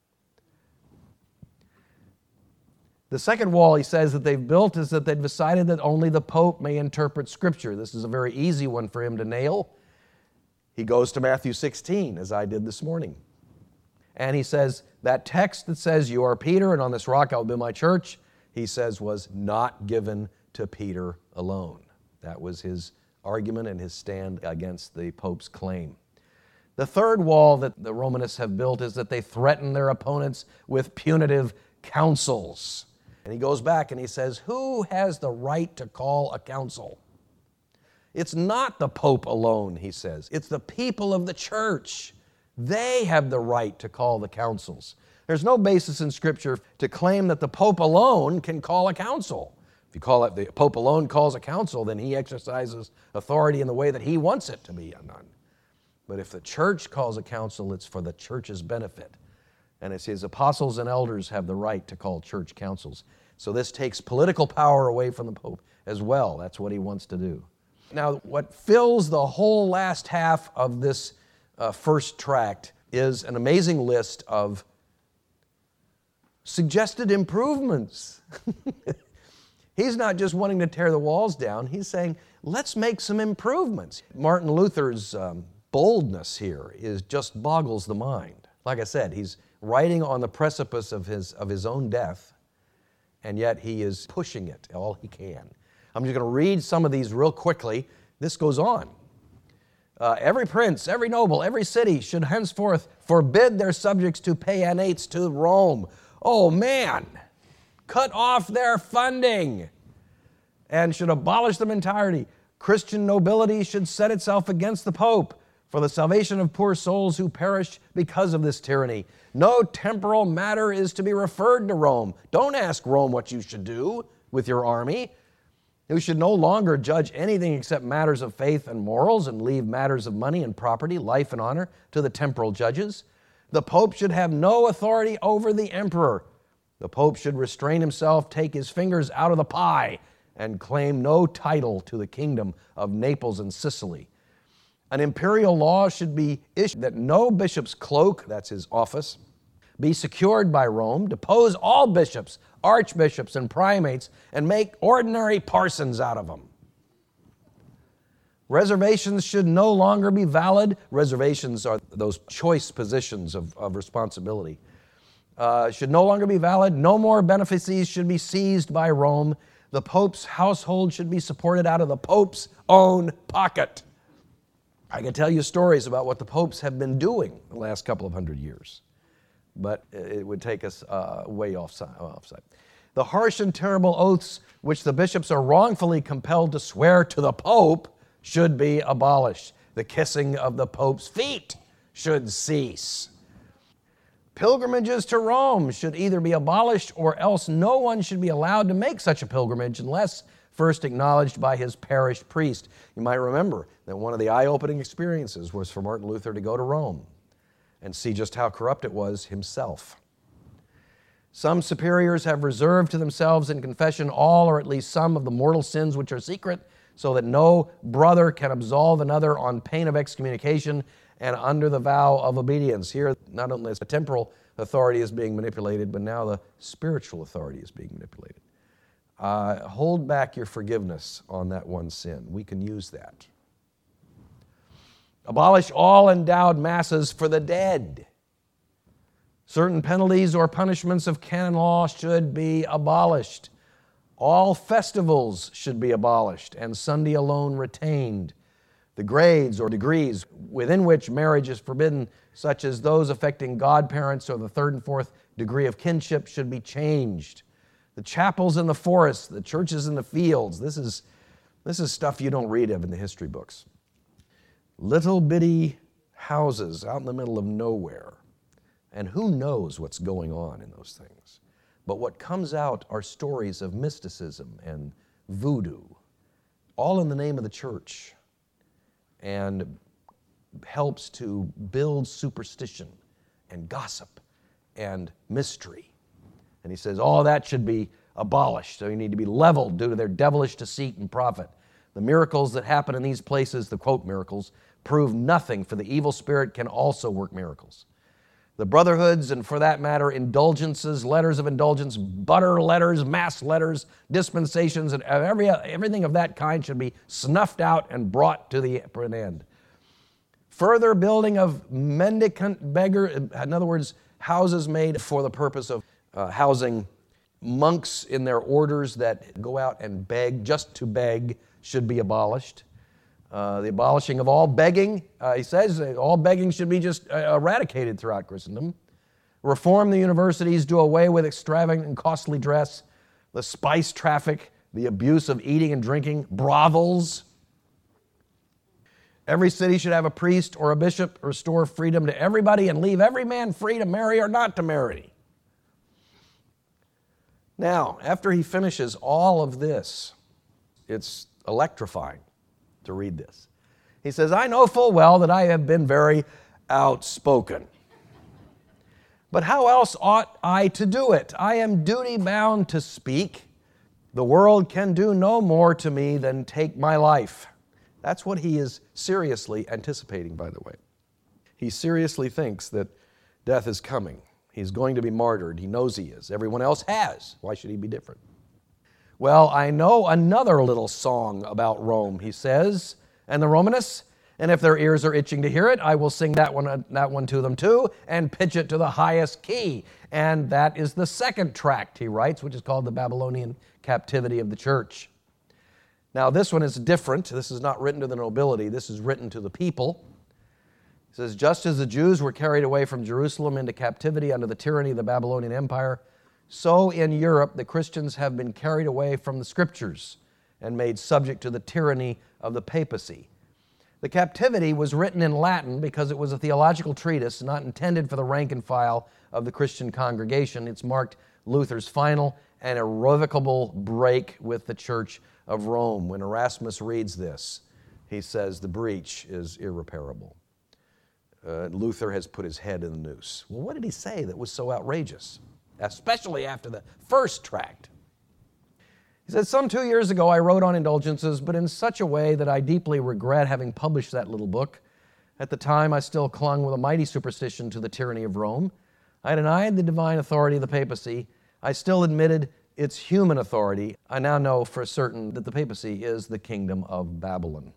[SPEAKER 1] The second wall, he says, that they've built is that they've decided that only the Pope may interpret Scripture. This is a very easy one for him to nail. He goes to Matthew 16, as I did this morning. And he says, that text that says, you are Peter, and on this rock I will build my church, he says, was not given to Peter alone. That was his argument and his stand against the Pope's claim. The third wall that the Romanists have built is that they threaten their opponents with punitive councils. And he goes back and he says, who has the right to call a council? It's not the Pope alone, he says. It's the people of the church. They have the right to call the councils. There's no basis in Scripture to claim that the Pope alone can call a council. If you call it the Pope alone calls a council, then he exercises authority in the way that he wants it to be done. But if the church calls a council, it's for the church's benefit. And it says apostles and elders have the right to call church councils. So this takes political power away from the Pope as well. That's what he wants to do. Now, what fills the whole last half of this first tract is an amazing list of suggested improvements. He's not just wanting to tear the walls down. He's saying, let's make some improvements. Martin Luther's boldness here just boggles the mind. Like I said, he's writing on the precipice of his own death, and yet he is pushing it all he can. I'm just going to read some of these real quickly. This goes on. Every prince, every noble, every city should henceforth forbid their subjects to pay annates to Rome. Oh man, cut off their funding and should abolish them entirely. Christian nobility should set itself against the Pope for the salvation of poor souls who perish because of this tyranny. No temporal matter is to be referred to Rome. Don't ask Rome what you should do with your army. You should no longer judge anything except matters of faith and morals and leave matters of money and property, life and honor to the temporal judges. The Pope should have no authority over the emperor. The Pope should restrain himself, take his fingers out of the pie, and claim no title to the kingdom of Naples and Sicily. An imperial law should be issued that no bishop's cloak, that's his office, be secured by Rome, depose all bishops, archbishops, and primates, and make ordinary parsons out of them. Reservations should no longer be valid. Reservations are those choice positions of responsibility. Should no longer be valid. No more benefices should be seized by Rome. The Pope's household should be supported out of the Pope's own pocket. I can tell you stories about what the popes have been doing the last couple of hundred years, but it would take us way offside. The harsh and terrible oaths which the bishops are wrongfully compelled to swear to the Pope should be abolished. The kissing of the Pope's feet should cease. Pilgrimages to Rome should either be abolished or else no one should be allowed to make such a pilgrimage unless first acknowledged by his parish priest. You might remember that one of the eye-opening experiences was for Martin Luther to go to Rome and see just how corrupt it was himself. Some superiors have reserved to themselves in confession all or at least some of the mortal sins which are secret, so that no brother can absolve another on pain of excommunication and under the vow of obedience. Here, not only the temporal authority is being manipulated, but now the spiritual authority is being manipulated. Hold back your forgiveness on that one sin. We can use that. Abolish all endowed masses for the dead. Certain penalties or punishments of canon law should be abolished. All festivals should be abolished and Sunday alone retained. The grades or degrees within which marriage is forbidden, such as those affecting godparents or the third and fourth degree of kinship, should be changed. The chapels in the forests, the churches in the fields, this is stuff you don't read of in the history books. Little bitty houses out in the middle of nowhere. And who knows what's going on in those things? But what comes out are stories of mysticism and voodoo, all in the name of the church, and helps to build superstition and gossip and mystery. And he says all that should be abolished. So you need to be leveled due to their devilish deceit and profit. The miracles that happen in these places, the quote miracles, prove nothing, for the evil spirit can also work miracles. The brotherhoods, and for that matter, indulgences, letters of indulgence, butter letters, mass letters, dispensations, and everything of that kind should be snuffed out and brought to an end. Further building of mendicant beggar, in other words, houses made for the purpose of housing monks in their orders that go out and beg, just to beg, should be abolished. The abolishing of all begging, he says, all begging should be just eradicated throughout Christendom. Reform the universities, do away with extravagant and costly dress, the spice traffic, the abuse of eating and drinking, brothels. Every city should have a priest or a bishop, restore freedom to everybody, and leave every man free to marry or not to marry. Now, after he finishes all of this, it's electrifying to read this. He says, I know full well that I have been very outspoken. But how else ought I to do it? I am duty bound to speak. The world can do no more to me than take my life. That's what he is seriously anticipating, by the way. He seriously thinks that death is coming. He's going to be martyred. He knows he is. Everyone else has. Why should he be different? Well, I know another little song about Rome, he says, and the Romanists, and if their ears are itching to hear it, I will sing that one to them too, and pitch it to the highest key. And that is the second tract, he writes, which is called The Babylonian Captivity of the Church. Now, this one is different. This is not written to the nobility. This is written to the people. He says, just as the Jews were carried away from Jerusalem into captivity under the tyranny of the Babylonian Empire, so in Europe the Christians have been carried away from the Scriptures and made subject to the tyranny of the papacy. The captivity was written in Latin because it was a theological treatise not intended for the rank and file of the Christian congregation. It's marked Luther's final and irrevocable break with the Church of Rome. When Erasmus reads this, he says the breach is irreparable. Luther has put his head in the noose. Well, what did he say that was so outrageous? Especially after the first tract. He said, some 2 years ago I wrote on indulgences, but in such a way that I deeply regret having published that little book. At the time I still clung with a mighty superstition to the tyranny of Rome. I denied the divine authority of the papacy. I still admitted its human authority. I now know for certain that the papacy is the kingdom of Babylon.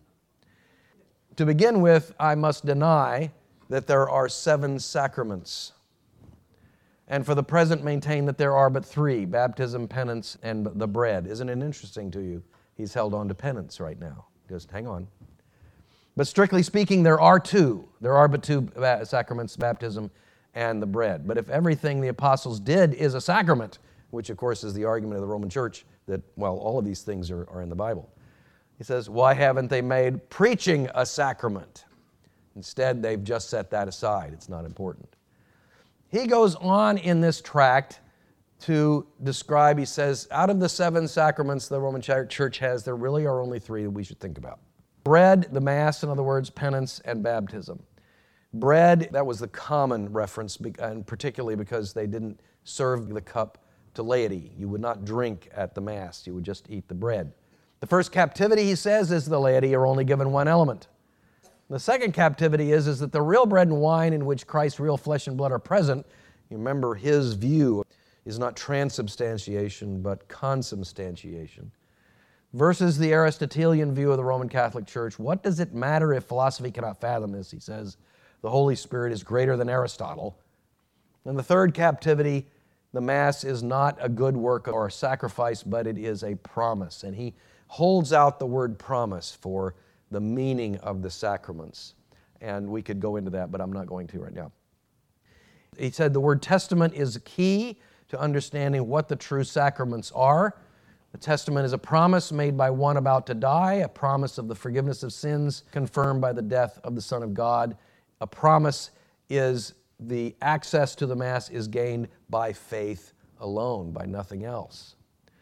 [SPEAKER 1] To begin with, I must deny that there are 7 sacraments, and for the present maintain that there are but 3, baptism, penance, and the bread. Isn't it interesting to you? He's held on to penance right now. Just hang on. But strictly speaking, there are 2. There are but 2 sacraments, baptism and the bread. But if everything the apostles did is a sacrament, which of course is the argument of the Roman Church, that, well, all of these things are in the Bible. He says, why haven't they made preaching a sacrament? Instead, they've just set that aside. It's not important. He goes on in this tract to describe, he says, out of the 7 sacraments the Roman Church has, there really are only 3 that we should think about. Bread, the Mass, in other words, penance, and baptism. Bread, that was the common reference, and particularly because they didn't serve the cup to laity. You would not drink at the Mass, you would just eat the bread. The first captivity, he says, is the laity are only given one element. The second captivity is that the real bread and wine in which Christ's real flesh and blood are present, you remember his view is not transubstantiation, but consubstantiation. Versus the Aristotelian view of the Roman Catholic Church, what does it matter if philosophy cannot fathom this? He says, the Holy Spirit is greater than Aristotle. And the third captivity, the Mass is not a good work or a sacrifice, but it is a promise. And he holds out the word promise for the meaning of the sacraments. And we could go into that, but I'm not going to right now. He said the word testament is key to understanding what the true sacraments are. The testament is a promise made by one about to die, a promise of the forgiveness of sins confirmed by the death of the Son of God. A promise is the access to the Mass is gained by faith alone, by nothing else.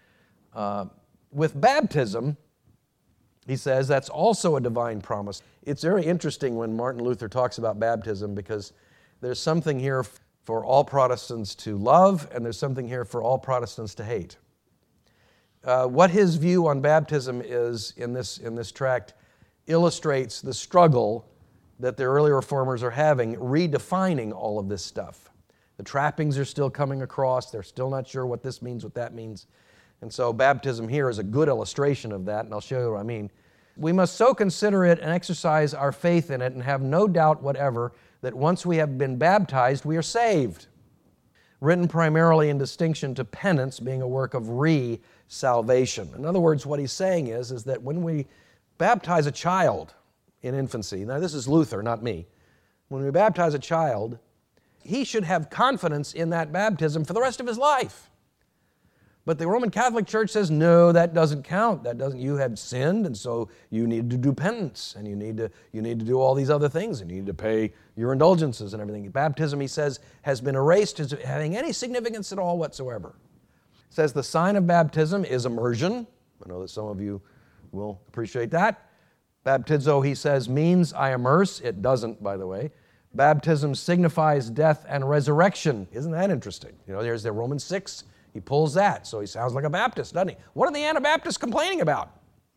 [SPEAKER 1] With baptism, he says that's also a divine promise. It's very interesting when Martin Luther talks about baptism because there's something here for all Protestants to love, and there's something here for all Protestants to hate. What his view on baptism is in this tract illustrates the struggle that the early reformers are having, redefining all of this stuff. The trappings are still coming across. They're still not sure what this means, what that means. And so baptism here is a good illustration of that, and I'll show you what I mean. We must so consider it and exercise our faith in it and have no doubt whatever that once we have been baptized, we are saved. Written primarily in distinction to penance being a work of re-salvation. In other words, what he's saying is that when we baptize a child in infancy, now this is Luther, not me. When we baptize a child, he should have confidence in that baptism for the rest of his life. But the Roman Catholic Church says, no, that doesn't count. You have sinned, and so you need to do penance, and you need to do all these other things, and you need to pay your indulgences and everything. Baptism, he says, has been erased as having any significance at all whatsoever. It says the sign of baptism is immersion. I know that some of you will appreciate that. Baptizo, he says, means I immerse. It doesn't, by the way. Baptism signifies death and resurrection. Isn't that interesting? There's the Romans 6. He pulls that, so he sounds like a Baptist, doesn't he? What are the Anabaptists complaining about?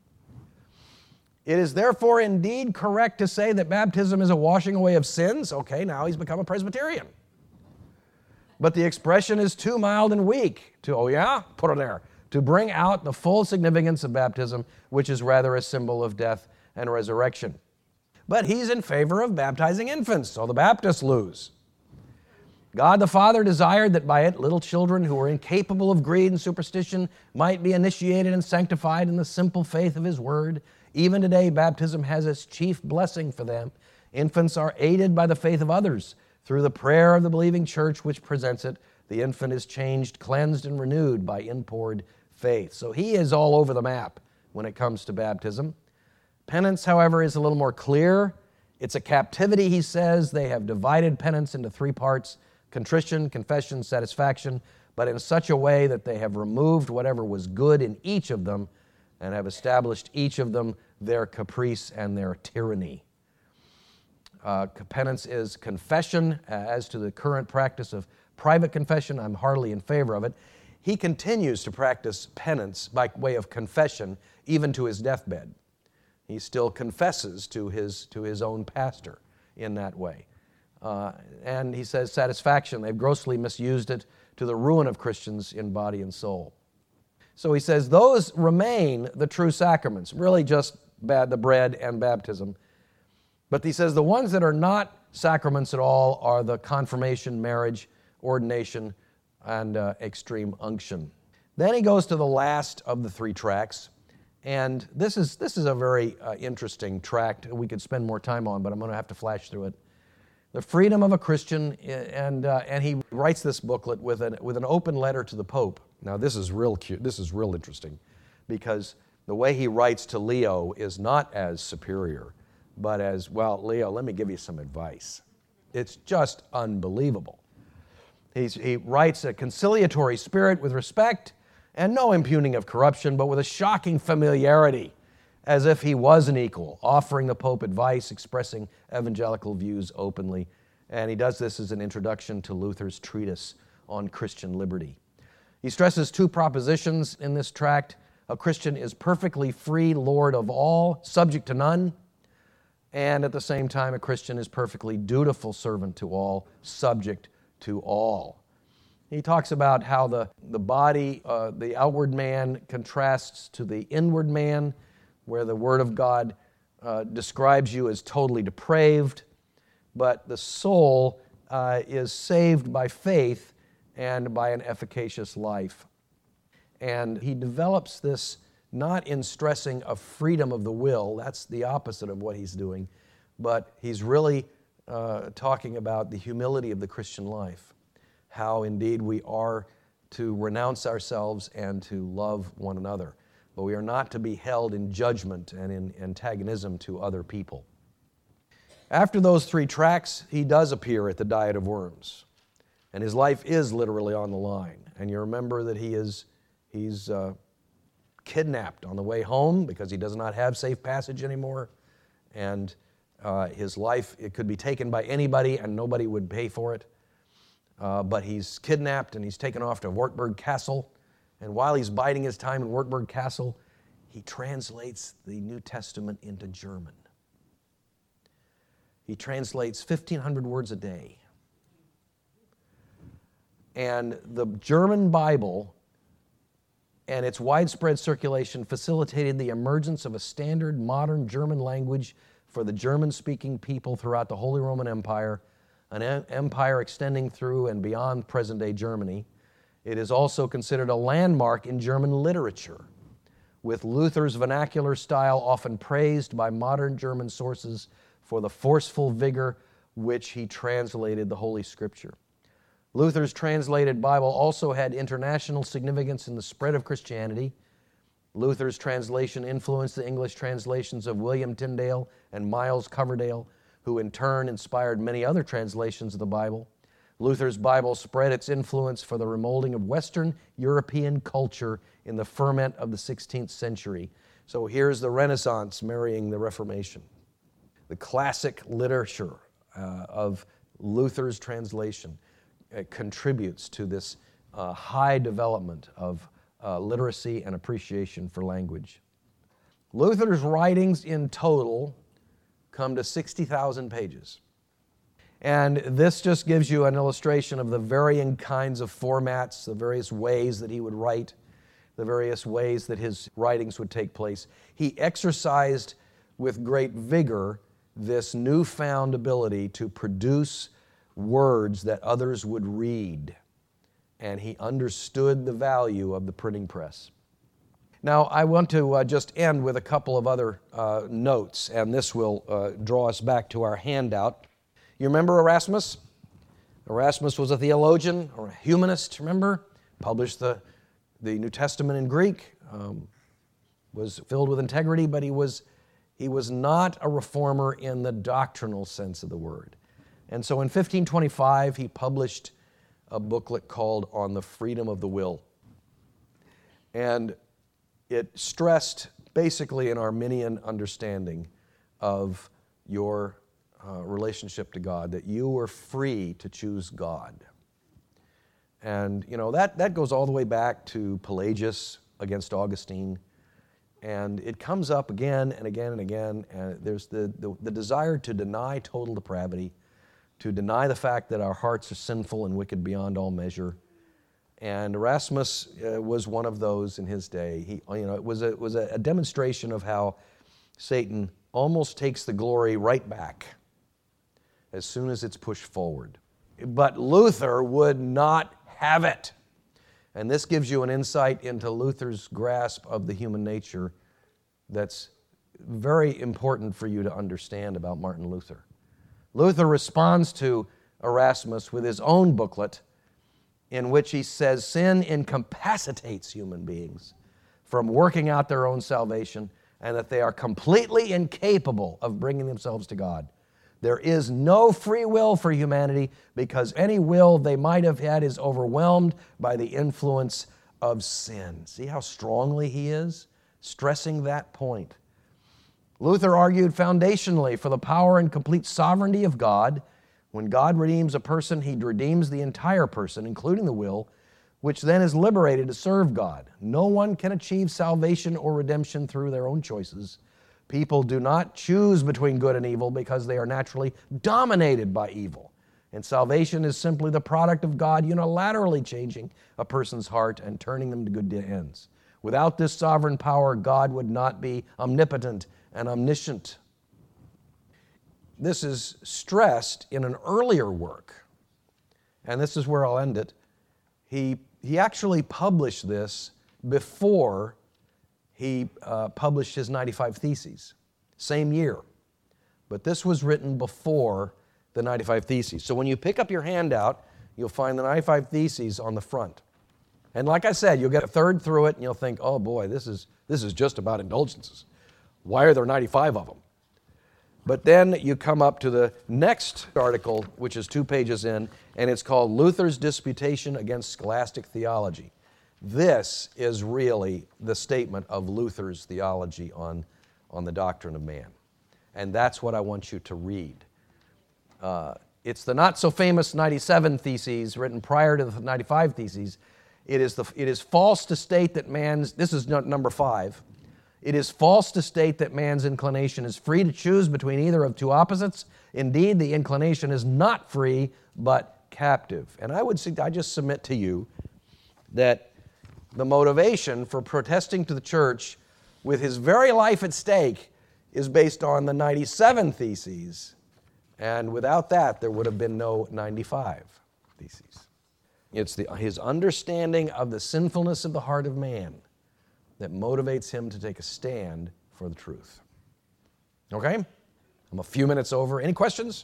[SPEAKER 1] It is therefore indeed correct to say that baptism is a washing away of sins. Okay, now he's become a Presbyterian. But the expression is too mild and weak put it there, to bring out the full significance of baptism, which is rather a symbol of death and resurrection. But he's in favor of baptizing infants, so the Baptists lose. God the Father desired that by it little children who were incapable of greed and superstition might be initiated and sanctified in the simple faith of His Word. Even today, baptism has its chief blessing for them. Infants are aided by the faith of others. Through the prayer of the believing church which presents it, the infant is changed, cleansed, and renewed by inpoured faith. So he is all over the map when it comes to baptism. Penance, however, is a little more clear. It's a captivity, he says. They have divided penance into 3 parts. Contrition, confession, satisfaction, but in such a way that they have removed whatever was good in each of them and have established each of them their caprice and their tyranny. Penance is confession. As to the current practice of private confession, I'm heartily in favor of it. He continues to practice penance by way of confession even to his deathbed. He still confesses to his own pastor in that way. And he says satisfaction. They've grossly misused it to the ruin of Christians in body and soul. So he says those remain the true sacraments, really just the bread and baptism. But he says the ones that are not sacraments at all are the confirmation, marriage, ordination, and extreme unction. Then he goes to the last of the 3 tracts. And this is a very interesting tract we could spend more time on, but I'm going to have to flash through it. The freedom of a Christian, and he writes this booklet with an open letter to the Pope. Now this is real cute. This is real interesting, because the way he writes to Leo is not as superior, but as, well, Leo, let me give you some advice. It's just unbelievable. He writes a conciliatory spirit with respect and no impugning of corruption, but with a shocking familiarity, as if he was an equal, offering the Pope advice, expressing evangelical views openly. And he does this as an introduction to Luther's treatise on Christian liberty. He stresses 2 propositions in this tract. A Christian is perfectly free, Lord of all, subject to none. And at the same time, a Christian is perfectly dutiful servant to all, subject to all. He talks about how the body, the outward man, contrasts to the inward man, where the Word of God describes you as totally depraved, but the soul is saved by faith and by an efficacious life. And he develops this not in stressing a freedom of the will, that's the opposite of what he's doing, but he's really talking about the humility of the Christian life, how indeed we are to renounce ourselves and to love one another. But we are not to be held in judgment and in antagonism to other people. After those 3 tracts, he does appear at the Diet of Worms. And his life is literally on the line. And you remember that he's kidnapped on the way home because he does not have safe passage anymore. And his life, it could be taken by anybody and nobody would pay for it. but he's kidnapped and he's taken off to Wartburg Castle. And while he's biding his time in Wartburg Castle, he translates the New Testament into German. He translates 1,500 words a day. And the German Bible and its widespread circulation facilitated the emergence of a standard modern German language for the German-speaking people throughout the Holy Roman Empire, an empire extending through and beyond present-day Germany. It is also considered a landmark in German literature, with Luther's vernacular style often praised by modern German sources for the forceful vigor which he translated the Holy Scripture. Luther's translated Bible also had international significance in the spread of Christianity. Luther's translation influenced the English translations of William Tyndale and Miles Coverdale, who in turn inspired many other translations of the Bible. Luther's Bible spread its influence for the remolding of Western European culture in the ferment of the 16th century. So here's the Renaissance marrying the Reformation. The classic literature of Luther's translation contributes to this high development of literacy and appreciation for language. Luther's writings in total come to 60,000 pages. And this just gives you an illustration of the varying kinds of formats, the various ways that he would write, the various ways that his writings would take place. He exercised with great vigor this newfound ability to produce words that others would read. And he understood the value of the printing press. Now, I want to just end with a couple of other notes, and this will draw us back to our handout. You remember Erasmus? Erasmus was a theologian or a humanist, remember? Published the New Testament in Greek, was filled with integrity, but he was not a reformer in the doctrinal sense of the word. And so in 1525, he published a booklet called On the Freedom of the Will. And it stressed basically an Arminian understanding of your relationship to God, that you were free to choose God. And, you know, that goes all the way back to Pelagius against Augustine. And it comes up again and again and again. And there's the desire to deny total depravity, to deny the fact that our hearts are sinful and wicked beyond all measure. And Erasmus was one of those in his day. It was a demonstration of how Satan almost takes the glory right back as soon as it's pushed forward. But Luther would not have it. And this gives you an insight into Luther's grasp of the human nature that's very important for you to understand about Martin Luther. Luther responds to Erasmus with his own booklet in which he says sin incapacitates human beings from working out their own salvation and that they are completely incapable of bringing themselves to God. There is no free will for humanity because any will they might have had is overwhelmed by the influence of sin. See how strongly he is stressing that point. Luther argued foundationally for the power and complete sovereignty of God. When God redeems a person, he redeems the entire person, including the will, which then is liberated to serve God. No one can achieve salvation or redemption through their own choices. People do not choose between good and evil because they are naturally dominated by evil. And salvation is simply the product of God unilaterally changing a person's heart and turning them to good ends. Without this sovereign power, God would not be omnipotent and omniscient. This is stressed in an earlier work, and this is where I'll end it. He actually published this before he published his 95 Theses, same year. But this was written before the 95 Theses. So when you pick up your handout, you'll find the 95 Theses on the front. And like I said, you'll get a third through it, and you'll think, oh boy, this is just about indulgences. Why are there 95 of them? But then you come up to the next article, which is 2 pages in, and it's called Luther's Disputation Against Scholastic Theology. This is really the statement of Luther's theology on the doctrine of man. And that's what I want you to read. It's the not-so-famous 97 Theses written prior to the 95 Theses. It is false to state that this is number 5. It is false to state that man's inclination is free to choose between either of two opposites. Indeed, the inclination is not free, but captive. And I just submit to you that the motivation for protesting to the church with his very life at stake is based on the 97 Theses. And without that, there would have been no 95 Theses. It's his understanding of the sinfulness of the heart of man that motivates him to take a stand for the truth. Okay? I'm a few minutes over. Any questions?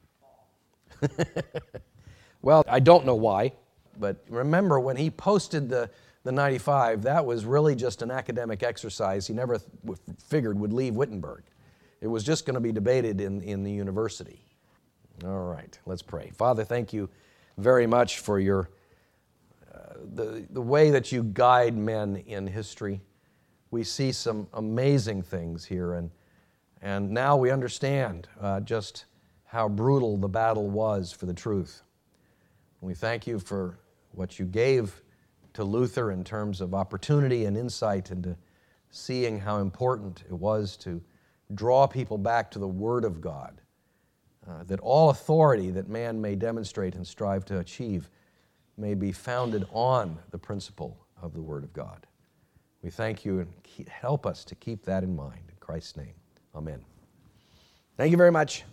[SPEAKER 1] Well, I don't know why, but remember when he posted the 95, that was really just an academic exercise he never figured would leave Wittenberg. It was just going to be debated in the university. All right, let's pray. Father, thank you very much for your the way that you guide men in history. We see some amazing things here, and now we understand just how brutal the battle was for the truth. We thank you for what you gave to Luther in terms of opportunity and insight into seeing how important it was to draw people back to the Word of God, that all authority that man may demonstrate and strive to achieve may be founded on the principle of the Word of God. We thank you and help us to keep that in mind. In Christ's name, amen. Thank you very much.